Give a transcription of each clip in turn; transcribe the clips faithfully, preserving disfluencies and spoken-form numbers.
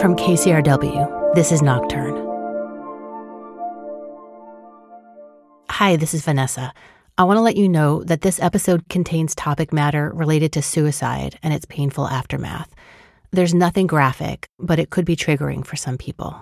From K C R W, this is Nocturne. Hi, this is Vanessa. I want to let you know that this episode contains topic matter related to suicide and its painful aftermath. There's nothing graphic, but it could be triggering for some people.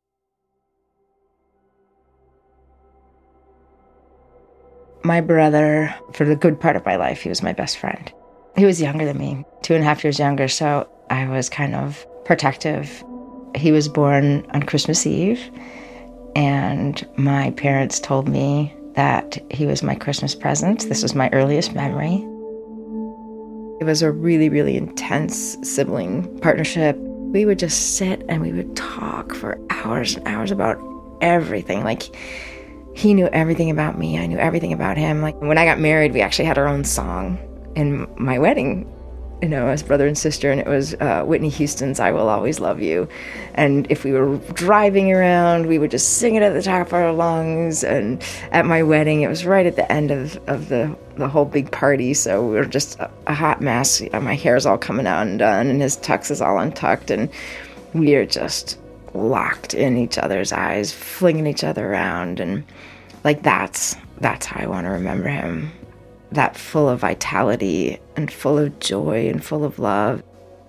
My brother, for the good part of my life, he was my best friend. He was younger than me, two and a half years younger, so I was kind of protective. He was born on Christmas Eve, and my parents told me that he was my Christmas present. This was my earliest memory. It was a really, really intense sibling partnership. We would just sit and we would talk for hours and hours about everything. Like, he knew everything about me. I knew everything about him. Like, when I got married, we actually had our own song in my wedding, you know, as brother and sister, and it was uh, Whitney Houston's I Will Always Love You. And if we were driving around, we would just sing it at the top of our lungs. And at my wedding, it was right at the end of, of the, the whole big party, so we were just a, a hot mess. My hair's all coming out undone, and his tux is all untucked, and we are just locked in each other's eyes, flinging each other around. And like, that's that's how I want to remember him. That full of vitality and full of joy and full of love.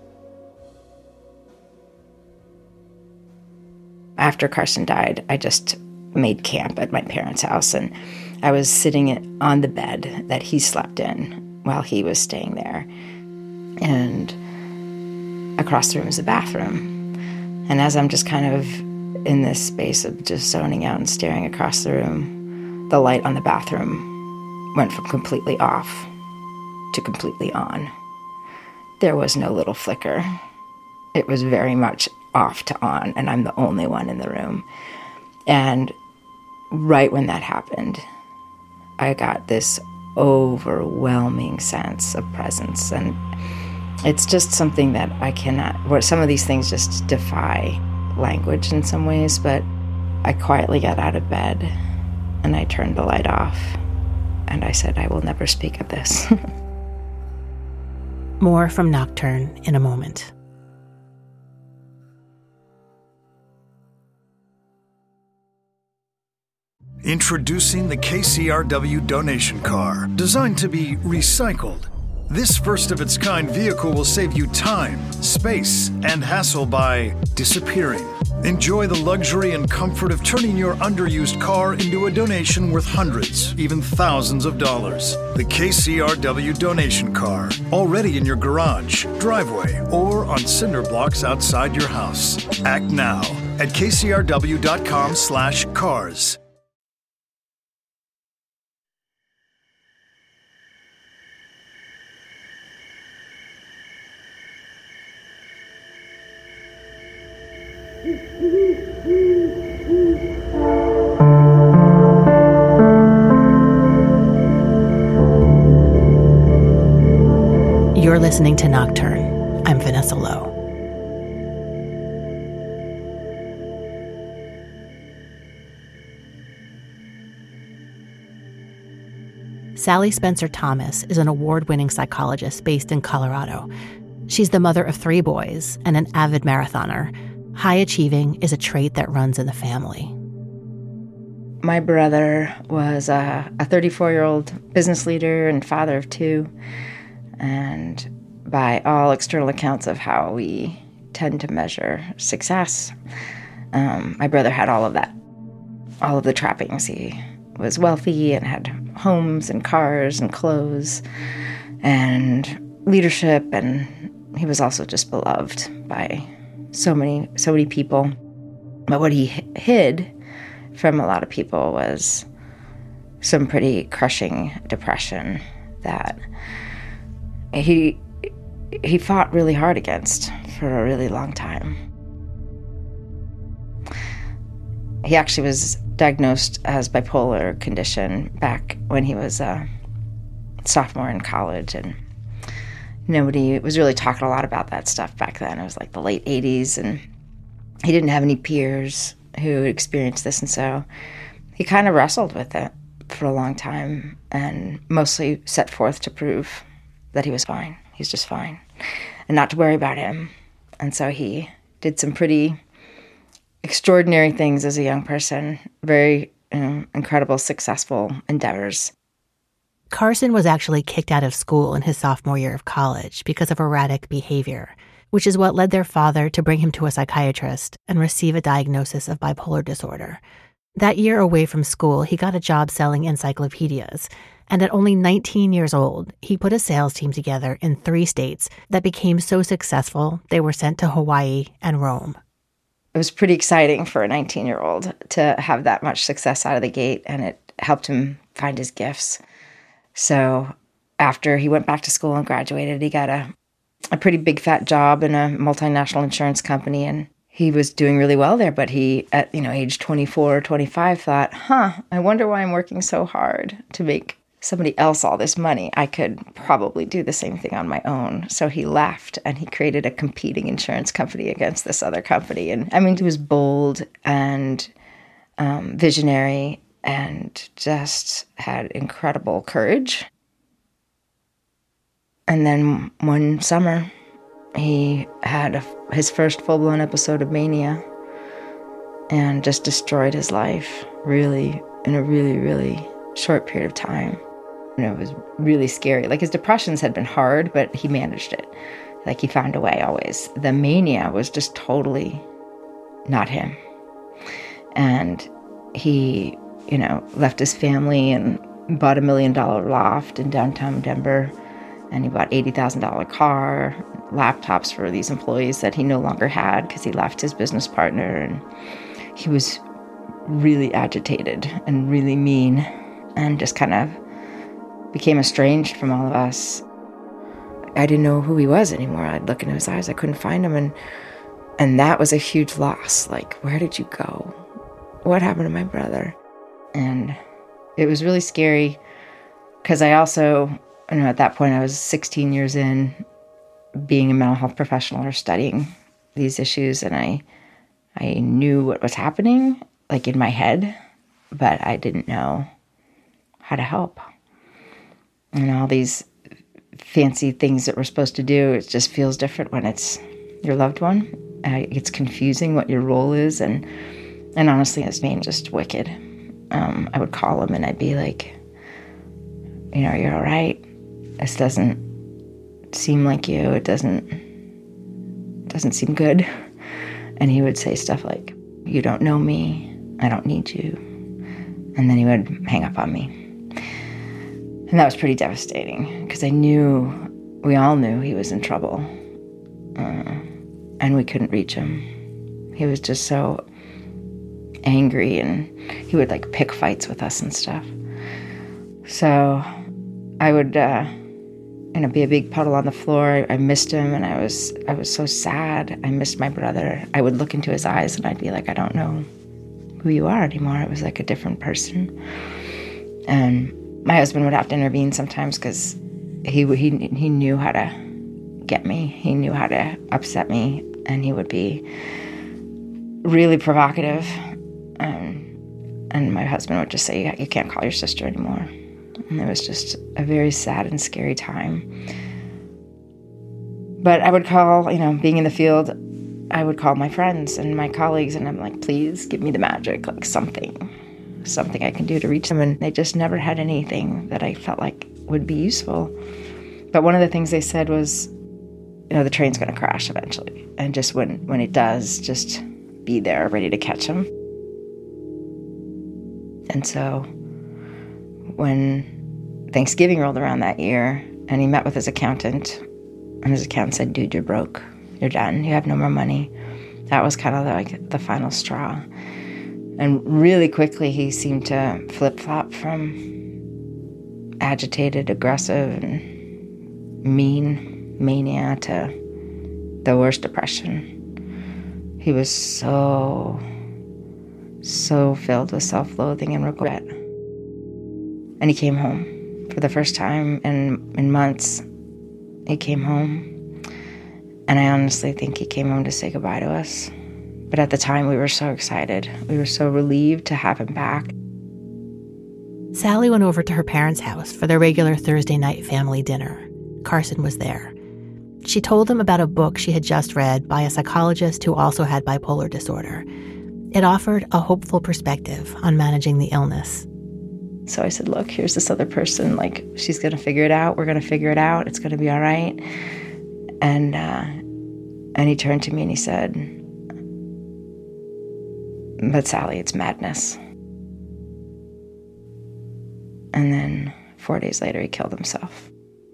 After Carson died, I just made camp at my parents' house, and I was sitting on the bed that he slept in while he was staying there. And across the room is the bathroom. And as I'm just kind of in this space of just zoning out and staring across the room, the light on the bathroom went from completely off to completely on. There was no little flicker. It was very much off to on, and I'm the only one in the room. And right when that happened, I got this overwhelming sense of presence. And it's just something that I cannot, where some of these things just defy language in some ways, but I quietly got out of bed and I turned the light off. And I said, I will never speak of this. More from Nocturne in a moment. Introducing the K C R W donation car, designed to be recycled. This first-of-its-kind vehicle will save you time, space, and hassle by disappearing. Enjoy the luxury and comfort of turning your underused car into a donation worth hundreds, even thousands of dollars. The K C R W donation car, already in your garage, driveway, or on cinder blocks outside your house. Act now at kcrw.com slash cars. You're listening to Nocturne. I'm Vanessa Lowe. Sally Spencer Thomas is an award-winning psychologist based in Colorado. She's the mother of three boys and an avid marathoner. High achieving is a trait that runs in the family. My brother was a, a thirty-four-year-old business leader and father of two. And by all external accounts of how we tend to measure success, um, my brother had all of that, all of the trappings. He was wealthy and had homes and cars and clothes and leadership, and he was also just beloved by so many, so many people. But what he hid from a lot of people was some pretty crushing depression that he he fought really hard against for a really long time. He actually was diagnosed as bipolar condition back when he was a sophomore in college, and nobody was really talking a lot about that stuff back then. It was like the late eighties, and he didn't have any peers who experienced this, and so he kind of wrestled with it for a long time and mostly set forth to prove that he was fine. He's just fine, and not to worry about him. And so he did some pretty extraordinary things as a young person, very you know, incredible, successful endeavors. Carson was actually kicked out of school in his sophomore year of college because of erratic behavior, which is what led their father to bring him to a psychiatrist and receive a diagnosis of bipolar disorder. That year away from school, he got a job selling encyclopedias, and at only nineteen years old, he put a sales team together in three states that became so successful they were sent to Hawaii and Rome. It was pretty exciting for a nineteen-year-old to have that much success out of the gate, and it helped him find his gifts. So after he went back to school and graduated, he got a, a pretty big fat job in a multinational insurance company, and he was doing really well there. But he, at you know, age twenty-four or twenty-five, thought, huh, I wonder why I'm working so hard to make somebody else all this money. I could probably do the same thing on my own. So he left, and he created a competing insurance company against this other company. And I mean, he was bold and um, visionary, and just had incredible courage. And then one summer, he had a, his first full-blown episode of mania and just destroyed his life, really, in a really, really short period of time. And it was really scary. Like, his depressions had been hard, but he managed it. Like, he found a way always. The mania was just totally not him. And he... you know, left his family and bought a million dollar loft in downtown Denver. And he bought eighty thousand dollars car, laptops for these employees that he no longer had because he left his business partner. And he was really agitated and really mean and just kind of became estranged from all of us. I didn't know who he was anymore. I'd look into his eyes. I couldn't find him. And, and that was a huge loss. Like, where did you go? What happened to my brother? And it was really scary because I also, you know, at that point I was sixteen years in being a mental health professional or studying these issues, and I I knew what was happening, like in my head, but I didn't know how to help. And all these fancy things that we're supposed to do, it just feels different when it's your loved one. Uh, it's confusing what your role is, and and honestly, it's being just wicked. Um, I would call him and I'd be like, you know, you're all right. This doesn't seem like you. It doesn't, doesn't seem good. And he would say stuff like, you don't know me. I don't need you. And then he would hang up on me. And that was pretty devastating because I knew, we all knew he was in trouble. Uh, and we couldn't reach him. He was just so angry, and he would like pick fights with us and stuff. So I would uh you know be a big puddle on the floor. I, I missed him, and I was I was so sad. I missed my brother. I would look into his eyes and I'd be like, I don't know who you are anymore. It was like a different person. And my husband would have to intervene sometimes because he he he knew how to get me. He knew how to upset me, and he would be really provocative. Um, and my husband would just say, you can't call your sister anymore. And it was just a very sad and scary time. But I would call, you know, being in the field, I would call my friends and my colleagues, and I'm like, please give me the magic, like something, something I can do to reach them. And they just never had anything that I felt like would be useful. But one of the things they said was, you know, the train's going to crash eventually. And just when, when it does, just be there, ready to catch him. And so when Thanksgiving rolled around that year and he met with his accountant, and his accountant said, dude, you're broke. You're done. You have no more money. That was kind of like the final straw. And really quickly he seemed to flip-flop from agitated, aggressive, and mean mania to the worst depression. He was so... so filled with self-loathing and regret. And he came home for the first time in, in months. He came home. And I honestly think he came home to say goodbye to us. But at the time, we were so excited. We were so relieved to have him back. Sally went over to her parents' house for their regular Thursday night family dinner. Carson was there. She told him about a book she had just read by a psychologist who also had bipolar disorder. It offered a hopeful perspective on managing the illness. So I said, look, here's this other person. Like, she's going to figure it out. We're going to figure it out. It's going to be all right. And, uh, and he turned to me and he said, but Sally, it's madness. And then four days later, he killed himself.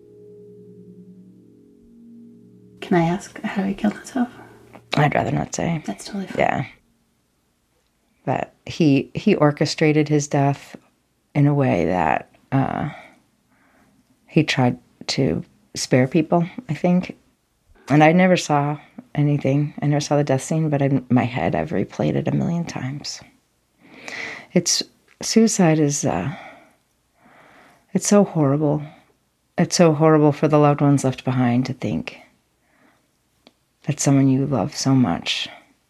Can I ask how he killed himself? I'd rather not say. That's totally fine. Yeah. But he he orchestrated his death in a way that uh, he tried to spare people, I think. And I never saw anything. I never saw the death scene, but in my head, I've replayed it a million times. It's suicide is uh, it's so horrible. It's so horrible for the loved ones left behind to think that someone you love so much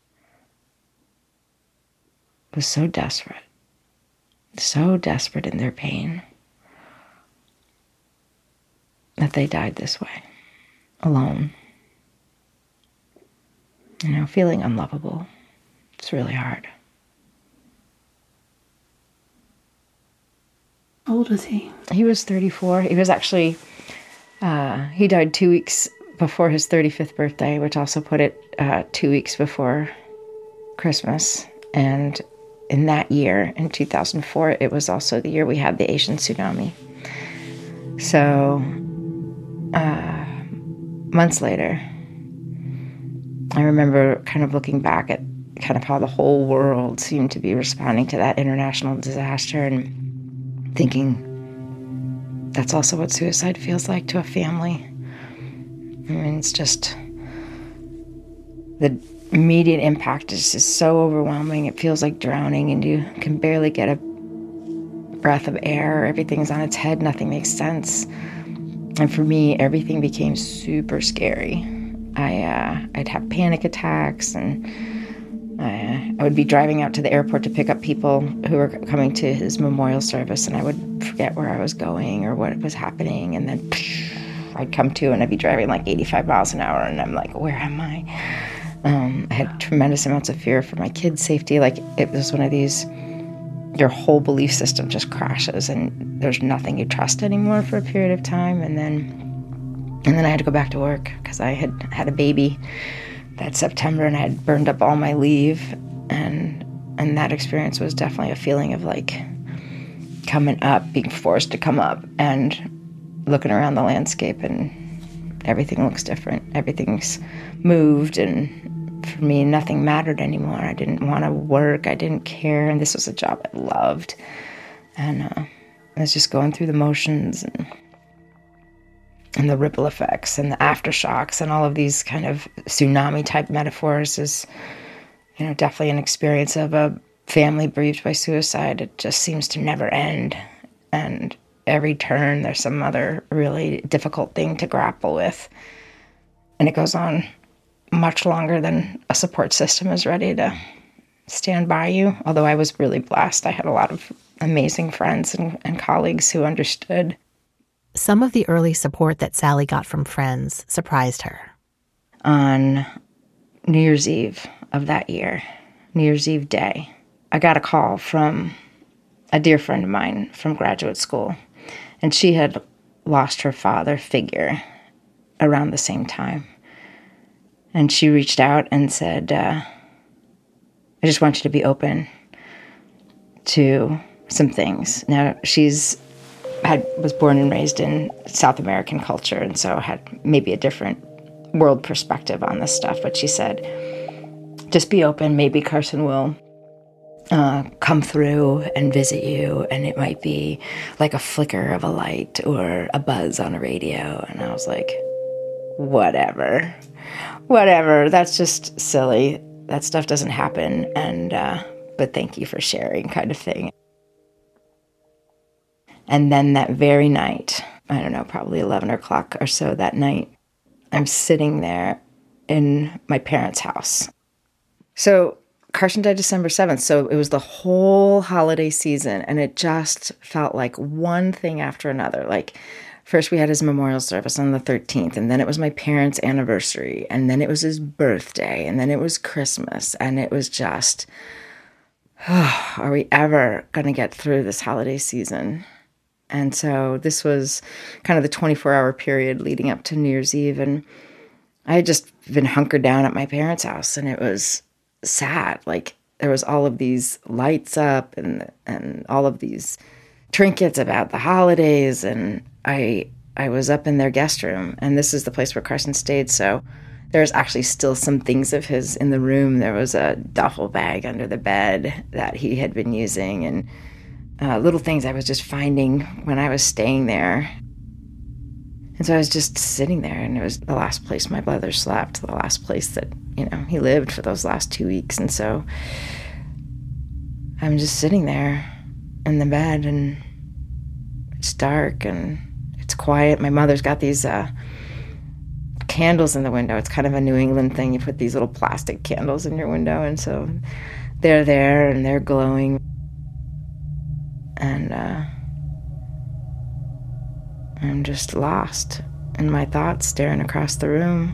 was so desperate, so desperate in their pain that they died this way, alone. You know, feeling unlovable. It's really hard. How old was he? He was thirty-four. He was actually, uh, he died two weeks before his thirty-fifth birthday, which also put it uh, two weeks before Christmas. And in that year, in two thousand four, it was also the year we had the Asian tsunami. So, uh, months later, I remember kind of looking back at kind of how the whole world seemed to be responding to that international disaster and thinking that's also what suicide feels like to a family. I mean, it's just, the immediate impact is just so overwhelming. It feels like drowning and you can barely get a breath of air. Everything's on its head. Nothing makes sense. And for me, everything became super scary. I, uh, I'd have panic attacks, and I, I would be driving out to the airport to pick up people who were coming to his memorial service, and I would forget where I was going or what was happening, and then I'd come to and I'd be driving like eighty-five miles an hour, and I'm like, where am I? Um, I had tremendous amounts of fear for my kids' safety. Like, it was one of these, your whole belief system just crashes, and there's nothing you trust anymore for a period of time, and then And then I had to go back to work because I had had a baby that September and I had burned up all my leave. And and that experience was definitely a feeling of like coming up, being forced to come up and looking around the landscape, and everything looks different. Everything's moved, and for me, nothing mattered anymore. I didn't want to work. I didn't care. And this was a job I loved. And uh, I was just going through the motions and and the ripple effects and the aftershocks and all of these kind of tsunami-type metaphors is, you know, definitely an experience of a family bereaved by suicide. It just seems to never end. And every turn, there's some other really difficult thing to grapple with. And it goes on much longer than a support system is ready to stand by you. Although I was really blessed. I had a lot of amazing friends and, and colleagues who understood. Some of the early support that Sally got from friends surprised her. On New Year's Eve of that year, New Year's Eve day, I got a call from a dear friend of mine from graduate school, and she had lost her father figure around the same time. And she reached out and said, uh, I just want you to be open to some things. Now, she's had was born and raised in South American culture, and so had maybe a different world perspective on this stuff. But she said, just be open. Maybe Carson will uh, come through and visit you, and it might be like a flicker of a light or a buzz on a radio. And I was like, whatever, whatever. That's just silly. That stuff doesn't happen. And uh, but thank you for sharing, kind of thing. And then that very night, I don't know, probably eleven o'clock or so that night, I'm sitting there in my parents' house. So Carson died December seventh, so it was the whole holiday season, and it just felt like one thing after another. Like First, we had his memorial service on the thirteenth, and then it was my parents' anniversary, and then it was his birthday, and then it was Christmas, and it was just, oh, are we ever going to get through this holiday season? And so this was kind of the twenty-four hour period leading up to New Year's Eve, and I had just been hunkered down at my parents' house, and it was sad. Like, there was all of these lights up and and all of these trinkets about the holidays, and I I was up in their guest room, and this is the place where Carson stayed, so there's actually still some things of his in the room. There was a duffel bag under the bed that he had been using, and uh, little things I was just finding when I was staying there. And so I was just sitting there, and it was the last place my brother slept, the last place that, you know, he lived for those last two weeks. And so I'm just sitting there in the bed, and it's dark and it's quiet. My mother's got these uh, candles in the window. It's kind of a New England thing. You put these little plastic candles in your window, and so they're there and they're glowing. And uh, I'm just lost in my thoughts, staring across the room.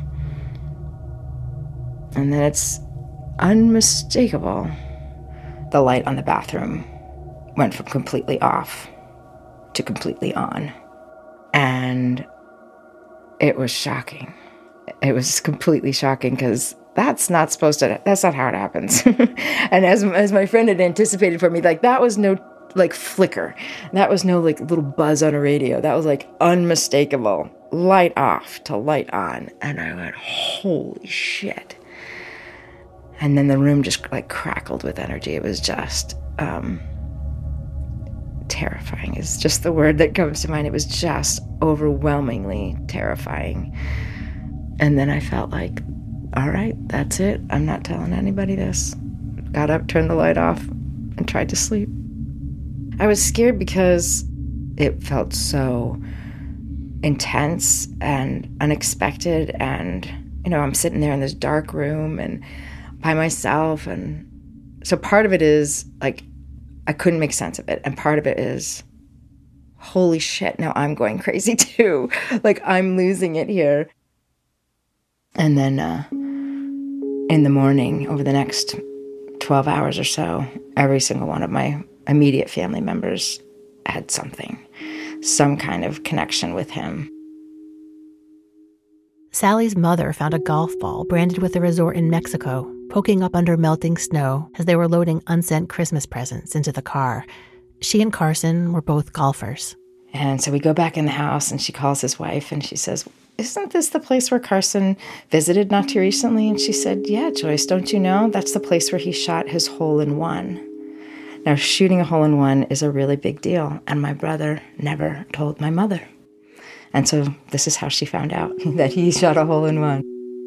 And then it's unmistakable. The light on the bathroom went from completely off to completely on. And it was shocking. It was completely shocking, because that's not supposed to, that's not how it happens. And as as my friend had anticipated for me, like, that was no, like, flicker. That was no, like, little buzz on a radio. That was, like, unmistakable. Light off to light on. And I went, holy shit. And then the room just, like, crackled with energy. It was just um, terrifying is just the word that comes to mind. It was just overwhelmingly terrifying. And then I felt like, all right, that's it. I'm not telling anybody this. Got up, turned the light off, and tried to sleep. I was scared because it felt so intense and unexpected. And, you know, I'm sitting there in this dark room and by myself. And so part of it is, like, I couldn't make sense of it. And part of it is, holy shit, now I'm going crazy too. Like, I'm losing it here. And then uh, in the morning, over the next twelve hours or so, every single one of my immediate family members had something, some kind of connection with him. Sally's mother found a golf ball branded with a resort in Mexico, poking up under melting snow as they were loading unsent Christmas presents into the car. She and Carson were both golfers. And so we go back in the house, and she calls his wife, and she says, isn't this the place where Carson visited not too recently? And she said, yeah, Joyce, don't you know? That's the place where he shot his hole-in-one. Now, shooting a hole-in-one is a really big deal, and my brother never told my mother. And so this is how she found out that he shot a hole-in-one.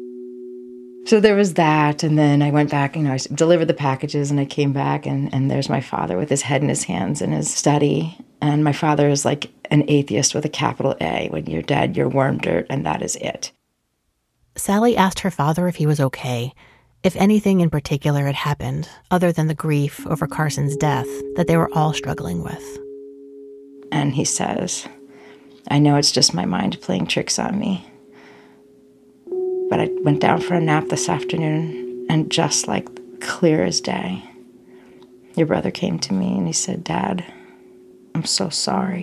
So there was that, and then I went back, you know, I delivered the packages, and I came back, and, and there's my father with his head in his hands in his study. And my father is like an atheist with a capital A. When you're dead, you're worm dirt, and that is it. Sally asked her father if he was okay, if anything in particular had happened, other than the grief over Carson's death that they were all struggling with. And he says, I know it's just my mind playing tricks on me, but I went down for a nap this afternoon, and just like clear as day, your brother came to me and he said, Dad, I'm so sorry.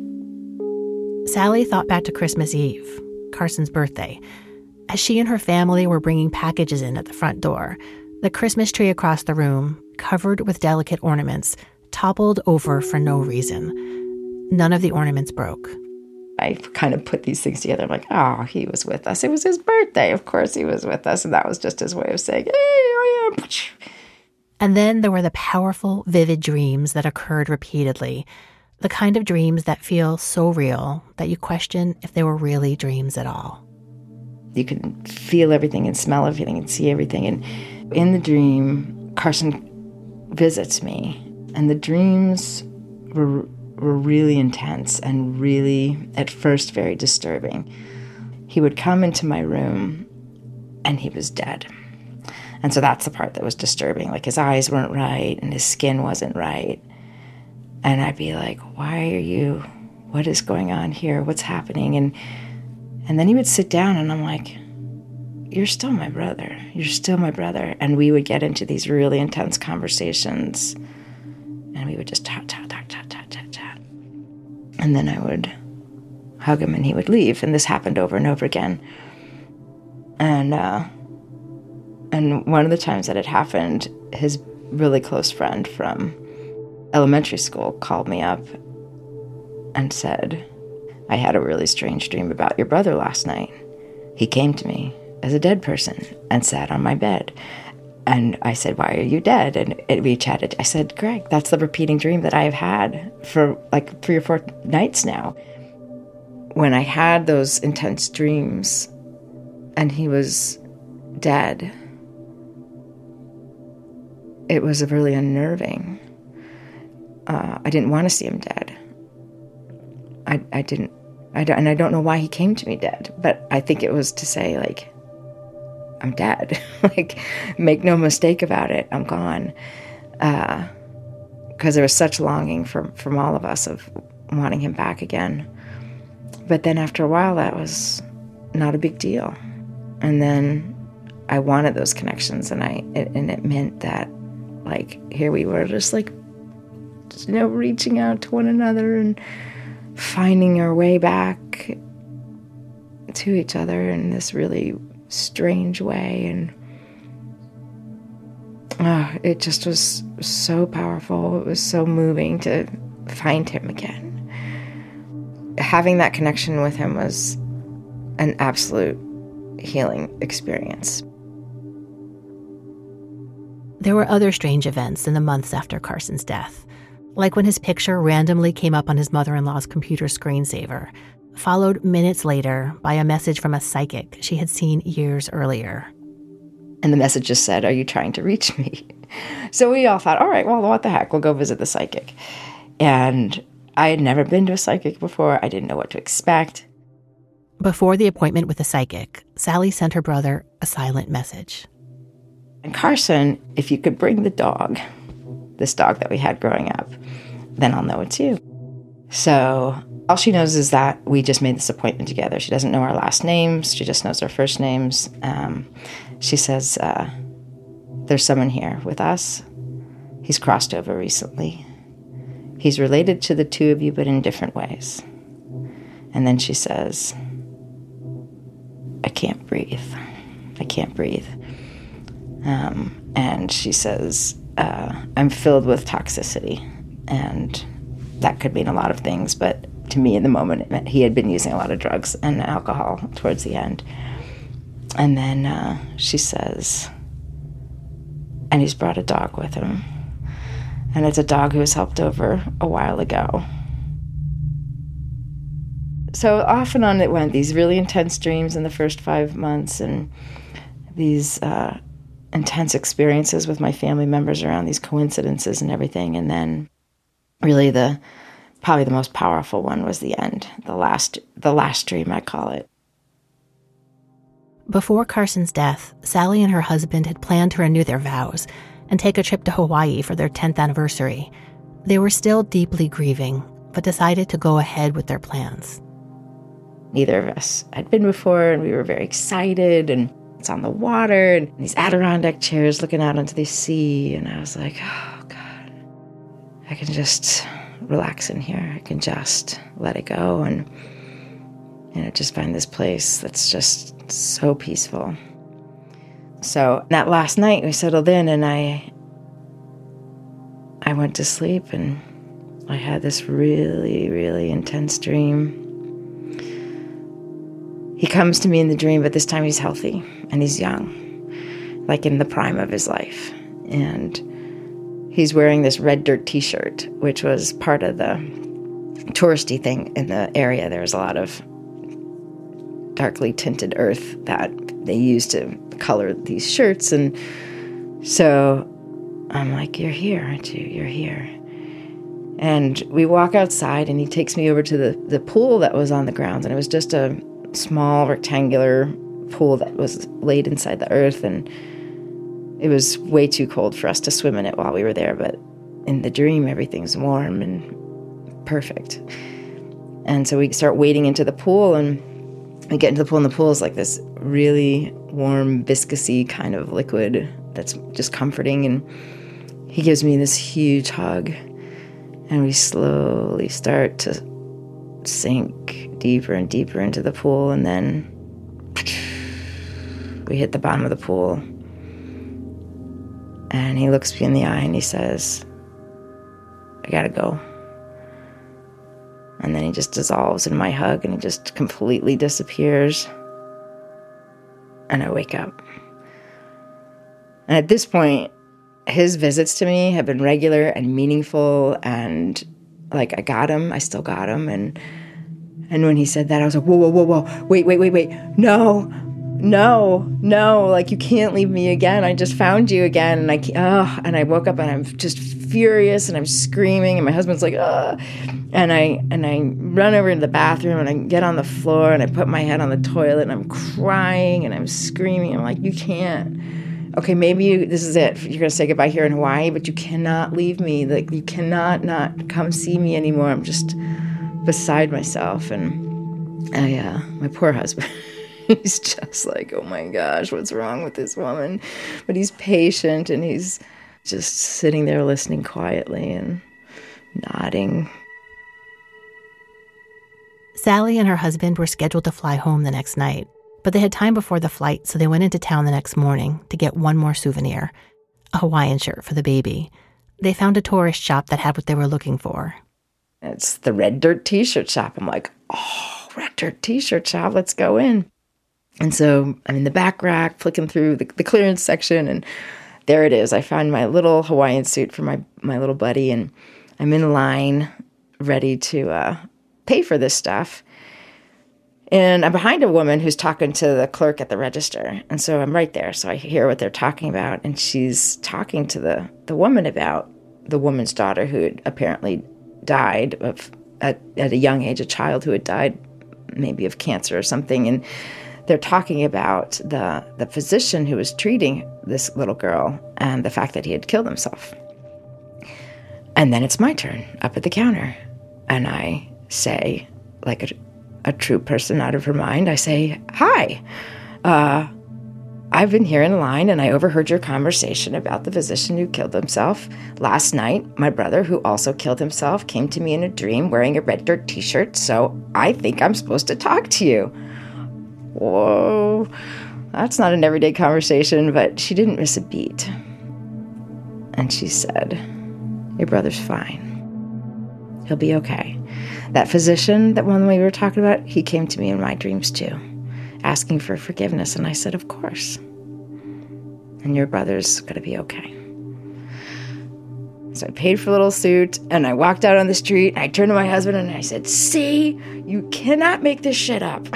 Sally thought back to Christmas Eve, Carson's birthday. As she and her family were bringing packages in at the front door, the Christmas tree across the room, covered with delicate ornaments, toppled over for no reason. None of the ornaments broke. I kind of put these things together. I'm like, oh, he was with us. It was his birthday. Of course he was with us. And that was just his way of saying, hey, I am. And then there were the powerful, vivid dreams that occurred repeatedly. The kind of dreams that feel so real that you question if they were really dreams at all. You can feel everything and smell everything and see everything. And in the dream, Carson visits me. And the dreams were, were really intense and really, at first, very disturbing. He would come into my room and he was dead. And so that's the part that was disturbing. Like, his eyes weren't right and his skin wasn't right. And I'd be like, why are you, what is going on here? What's happening? And and then he would sit down, and I'm like, you're still my brother. You're still my brother. And we would get into these really intense conversations, and we would just talk, talk, talk, talk, talk, talk, talk. And then I would hug him, and he would leave. And this happened over and over again. And uh, and one of the times that it happened, his really close friend from elementary school called me up and said, I had a really strange dream about your brother last night. He came to me as a dead person and sat on my bed. And I said, why are you dead? And it, we chatted. I said, Greg, that's the repeating dream that I've had for like three or four nights now. When I had those intense dreams and he was dead, it was really unnerving. Uh, I didn't want to see him dead. I, I didn't, I don't, and I don't know why he came to me dead, but I think it was to say, like, I'm dead. Like, make no mistake about it, I'm gone. Uh, because there was such longing from, from all of us of wanting him back again. But then after a while, that was not a big deal. And then I wanted those connections, and I, it, and it meant that, like, here we were just like, you know, reaching out to one another and finding our way back to each other in this really strange way. And oh, it just was so powerful. It was so moving to find him again. Having that connection with him was an absolute healing experience. There were other strange events in the months after Carson's death, like when his picture randomly came up on his mother-in-law's computer screensaver, followed minutes later by a message from a psychic she had seen years earlier. And the message just said, are you trying to reach me? So we all thought, all right, well, what the heck, we'll go visit the psychic. And I had never been to a psychic before. I didn't know what to expect. Before the appointment with the psychic, Sally sent her brother a silent message. And Carson, if you could bring the dog, this dog that we had growing up, then I'll know it's you. So all she knows is that we just made this appointment together. She doesn't know our last names. She just knows our first names. Um, she says, uh, there's someone here with us. He's crossed over recently. He's related to the two of you, but in different ways. And then she says, I can't breathe. I can't breathe. Um, and she says, uh, I'm filled with toxicity. And that could mean a lot of things, but to me in the moment, it meant he had been using a lot of drugs and alcohol towards the end. And then uh, she says, and he's brought a dog with him. And it's a dog who was helped over a while ago. So off and on it went, these really intense dreams in the first five months and these uh, intense experiences with my family members around these coincidences and everything. And then really the probably the most powerful one was the end, the last, the last dream, I call it. Before Carson's death, Sally and her husband had planned to renew their vows and take a trip to Hawaii for their tenth anniversary. They were still deeply grieving, but decided to go ahead with their plans. Neither of us had been before, and we were very excited, and it's on the water, and these Adirondack chairs looking out onto the sea, and I was like, oh, God, I can just relax in here. I can just let it go, and, you know, just find this place that's just so peaceful. So that last night we settled in, and I I went to sleep, and I had this really, really intense dream. He comes to me in the dream, but this time he's healthy and he's young, like in the prime of his life. And he's wearing this red dirt t-shirt, which was part of the touristy thing in the area. There was a lot of darkly tinted earth that they used to color these shirts. And so I'm like, you're here, aren't you? You're here. And we walk outside, and he takes me over to the, the pool that was on the grounds. And it was just a small rectangular pool that was laid inside the earth. And it was way too cold for us to swim in it while we were there. But in the dream, everything's warm and perfect. And so we start wading into the pool, and we get into the pool, and the pool is like this really warm, viscousy kind of liquid that's just comforting. And he gives me this huge hug, and we slowly start to sink deeper and deeper into the pool, and then we hit the bottom of the pool. And he looks me in the eye and he says, I gotta go. And then he just dissolves in my hug, and he just completely disappears. And I wake up. And at this point, his visits to me have been regular and meaningful, and like I got him, I still got him. And and when he said that, I was like, whoa, whoa, whoa, whoa, wait, wait, wait, wait, no, no, no, like you can't leave me again. I just found you again. And I, oh, and I woke up and I'm just furious and I'm screaming, and my husband's like, oh, and I, and I run over into the bathroom and I get on the floor and I put my head on the toilet and I'm crying and I'm screaming. I'm like, you can't. Okay, maybe you, this is it. You're going to say goodbye here in Hawaii, but you cannot leave me. Like, you cannot not come see me anymore. I'm just beside myself. And I, uh, my poor husband, he's just like, oh my gosh, what's wrong with this woman? But he's patient, and he's just sitting there listening quietly and nodding. Sally and her husband were scheduled to fly home the next night, but they had time before the flight, so they went into town the next morning to get one more souvenir, a Hawaiian shirt for the baby. They found a tourist shop that had what they were looking for. It's the Red Dirt T-shirt shop. I'm like, oh, Red Dirt T-shirt shop, let's go in. And so I'm in the back rack, flicking through the, the clearance section, and there it is. I found my little Hawaiian suit for my, my little buddy, and I'm in line ready to uh, pay for this stuff. And I'm behind a woman who's talking to the clerk at the register. And so I'm right there, so I hear what they're talking about. And she's talking to the, the woman about the woman's daughter who had apparently died of at, at a young age, a child who had died maybe of cancer or something. And they're talking about the, the physician who was treating this little girl and the fact that he had killed himself. And then it's my turn up at the counter. And I say, like a a true person out of her mind, I say, hi, uh, I've been here in line and I overheard your conversation about the physician who killed himself. Last night, my brother, who also killed himself, came to me in a dream wearing a Red Dirt T-shirt, so I think I'm supposed to talk to you. Whoa, that's not an everyday conversation, but she didn't miss a beat. And she said, your brother's fine. He'll be okay. That physician, that one we were talking about, he came to me in my dreams too, asking for forgiveness. And I said, of course. And your brother's going to be okay. So I paid for a little suit, and I walked out on the street, and I turned to my husband, and I said, see, you cannot make this shit up.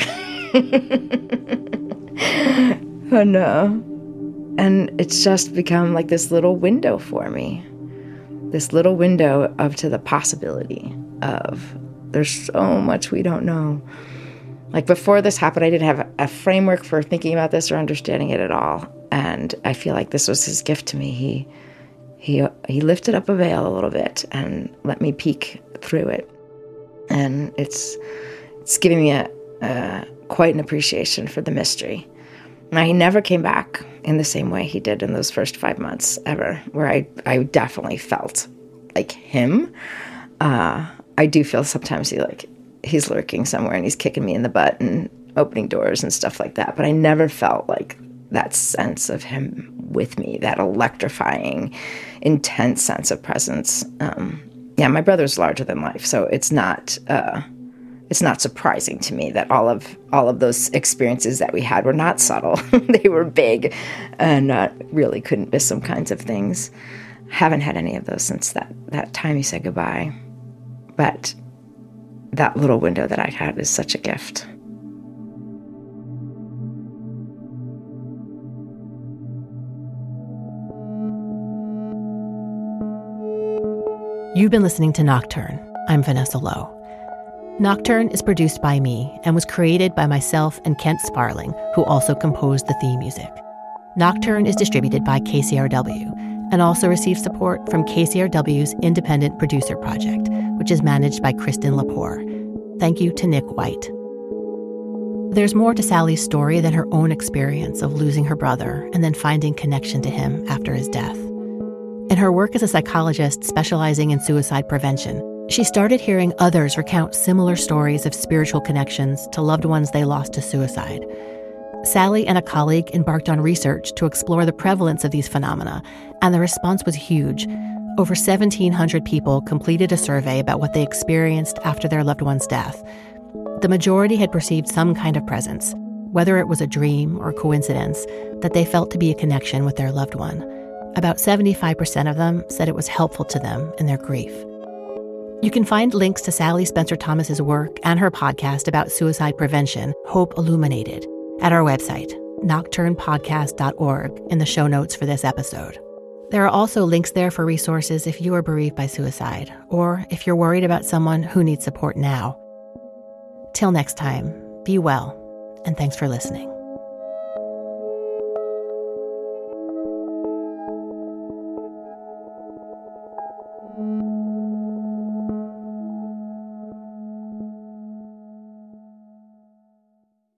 Oh, no. And it's just become like this little window for me. This little window of to the possibility of there's so much we don't know. Like before this happened, I didn't have a framework for thinking about this or understanding it at all. And I feel like this was his gift to me. He he he lifted up a veil a little bit and let me peek through it. And it's it's giving me a, a quite an appreciation for the mystery. Now, he never came back in the same way he did in those first five months ever, where I, I definitely felt like him. Uh, I do feel sometimes he like he's lurking somewhere and he's kicking me in the butt and opening doors and stuff like that. But I never felt like that sense of him with me, that electrifying, intense sense of presence. Um, yeah, my brother's larger than life, so it's not... Uh, It's not surprising to me that all of all of those experiences that we had were not subtle. They were big and uh, really couldn't miss some kinds of things. Haven't had any of those since that, that time he said goodbye. But that little window that I had is such a gift. You've been listening to Nocturne. I'm Vanessa Lowe. Nocturne is produced by me and was created by myself and Kent Sparling, who also composed the theme music. Nocturne is distributed by K C R W and also receives support from K C R W's Independent Producer Project, which is managed by Kristen Lepore. Thank you to Nick White. There's more to Sally's story than her own experience of losing her brother and then finding connection to him after his death. In her work as a psychologist specializing in suicide prevention, she started hearing others recount similar stories of spiritual connections to loved ones they lost to suicide. Sally and a colleague embarked on research to explore the prevalence of these phenomena, and the response was huge. Over seventeen hundred people completed a survey about what they experienced after their loved one's death. The majority had perceived some kind of presence, whether it was a dream or coincidence, that they felt to be a connection with their loved one. About seventy-five percent of them said it was helpful to them in their grief. You can find links to Sally Spencer Thomas's work and her podcast about suicide prevention, Hope Illuminated, at our website, nocturne podcast dot org, in the show notes for this episode. There are also links there for resources if you are bereaved by suicide, or if you're worried about someone who needs support now. Till next time, be well, and thanks for listening.